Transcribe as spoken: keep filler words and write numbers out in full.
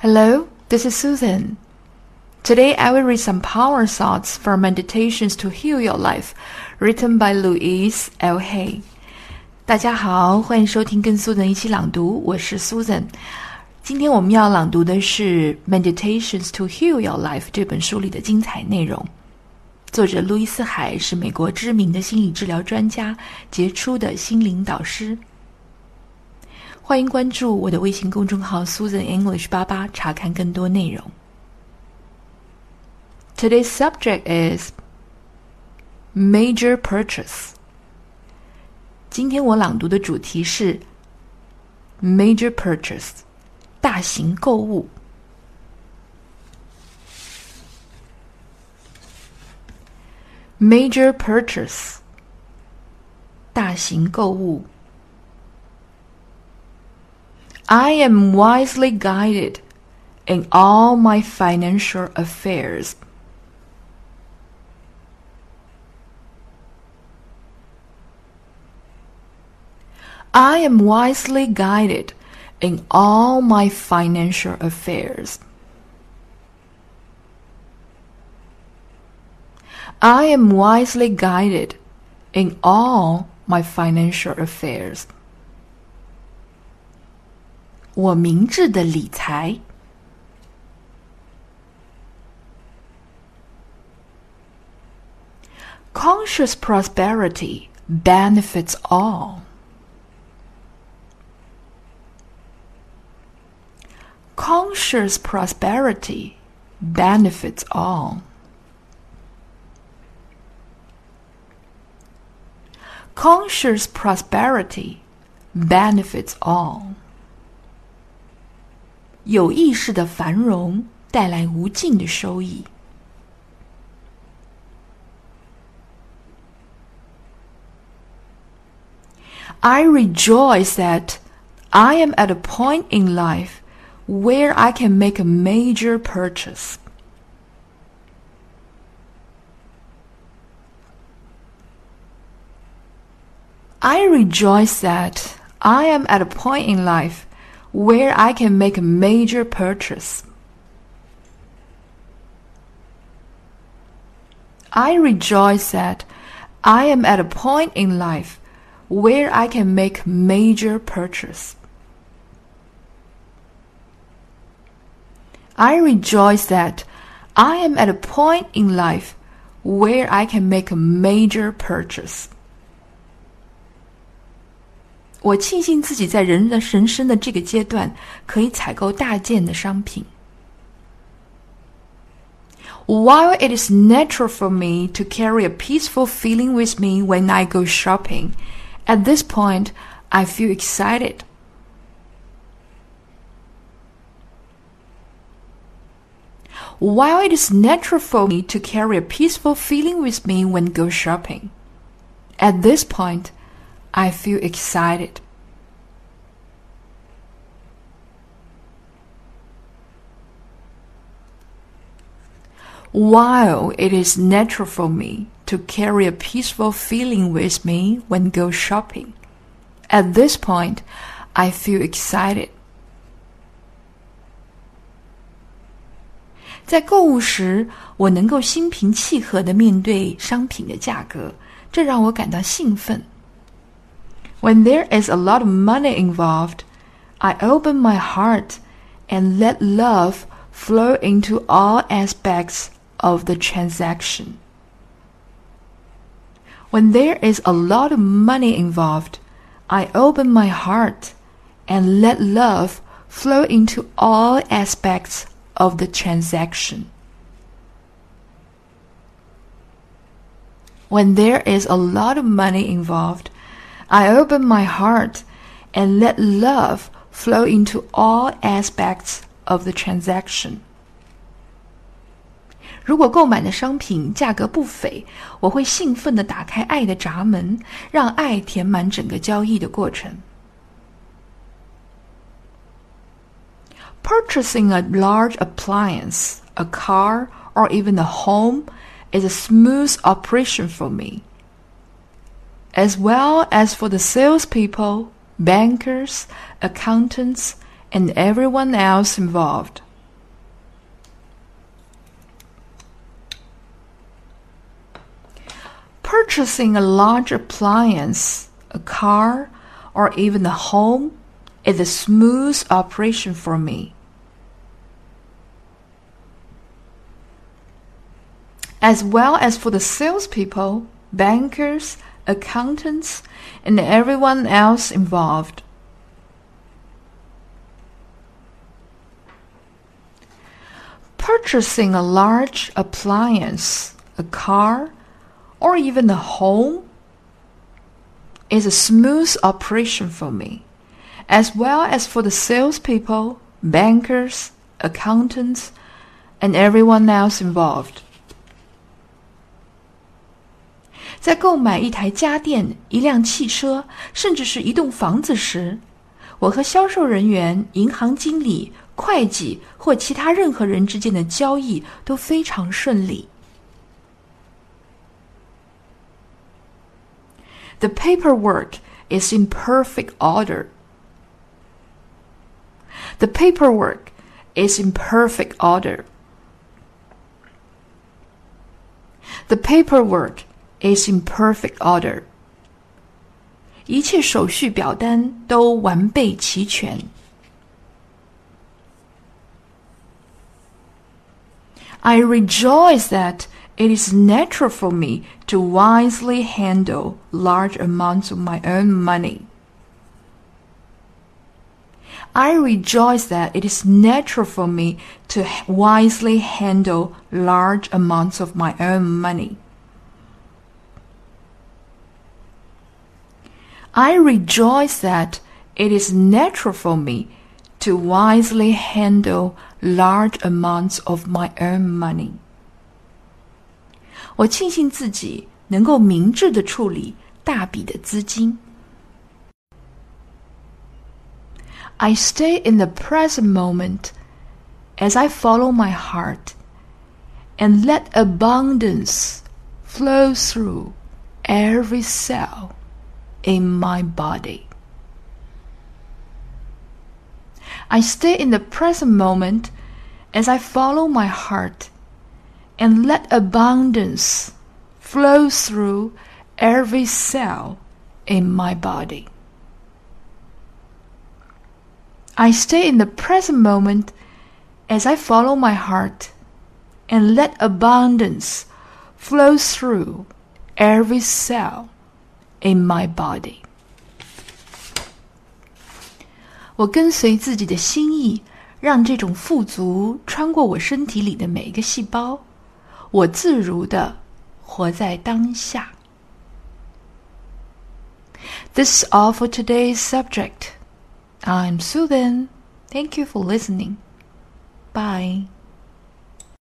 Hello, this is Susan. Today I will read some power thoughts from Meditations to Heal Your Life, written by Louise L. Hay. 大家好，欢迎收听跟 Susan 一起朗读，我是 Susan。今天我们要朗读的是 Meditations to Heal Your Life 这本书里的精彩内容。作者路易斯海是美国知名的心理治疗专家，杰出的心灵导师。欢迎关注我的微信公众号 Susan English 八八，查看更多内容。Today's subject is Major Purchase. 今天我朗读的主题是 Major Purchase, 大型购物。Major Purchase, 大型购物。I am wisely guided in all my financial affairs. I am wisely guided in all my financial affairs. I am wisely guided in all my financial affairs. 我明智的理财。Conscious prosperity benefits all. Conscious prosperity benefits all. Conscious prosperity benefits all. 有意识的繁荣带来无尽的收益。I rejoice that I am at a point in life where I can make a major purchase. I rejoice that I am at a point in life where I can make a major purchase. I rejoice that I am at a point in life where I can make major purchase. I rejoice that I am at a point in life where I can make a major purchase. 我庆幸自己在人的人生的这个阶段可以采购大件的商品。While it is natural for me to carry a peaceful feeling with me when I go shopping, at this point, I feel excited. While it is natural for me to carry a peaceful feeling with me when go shopping, at this point, I feel excited. While it is natural for me to carry a peaceful feeling with me when go shopping, at this point, I feel excited. 在购物时，我能够心平气和地面对商品的价格，这让我感到兴奋。When there is a lot of money involved, I open my heart and let love flow into all aspects of the transaction. When there is a lot of money involved, I open my heart and let love flow into all aspects of the transaction. When there is a lot of money involved, I open my heart and let love flow into all aspects of the transaction. 如果购买的商品价格不菲，我会兴奋地打开爱的闸门，让爱填满整个交易的过程。Purchasing a large appliance, a car, or even a home is a smooth operation for me, as well as for the salespeople, bankers, accountants, and everyone else involved. Purchasing a large appliance, a car, or even a home is a smooth operation for me. As well as for the salespeople, bankers, accountants, and everyone else involved. Purchasing a large appliance, a car, or even a home is a smooth operation for me, as well as for the salespeople, bankers, accountants, and everyone else involved. 在购买一台家电、一辆汽车，甚至是一栋房子时，我和销售人员、银行经理、会计或其他任何人之间的交易都非常顺利。The paperwork is in perfect order. The paperwork is in perfect order. The paperwork is in perfect order. 一切手续表单都完备齐全。I rejoice that it is natural for me to wisely handle large amounts of my own money. I rejoice that it is natural for me to wisely handle large amounts of my own money. I rejoice that it is natural for me to wisely handle large amounts of my own money. 我庆幸自己能够明智地处理大笔的资金。I stay in the present moment as I follow my heart and let abundance flow through every cell in my body. I stay in the present moment as I follow my heart and let abundance flow through every cell in my body. I stay in the present moment as I follow my heart and let abundance flow through every cell in my body. 我跟随自己的心意，让这种富足穿过我身体里的每一个细胞，我自如地活在当下。This is all for today's subject. I'm Susan. Thank you for listening. Bye.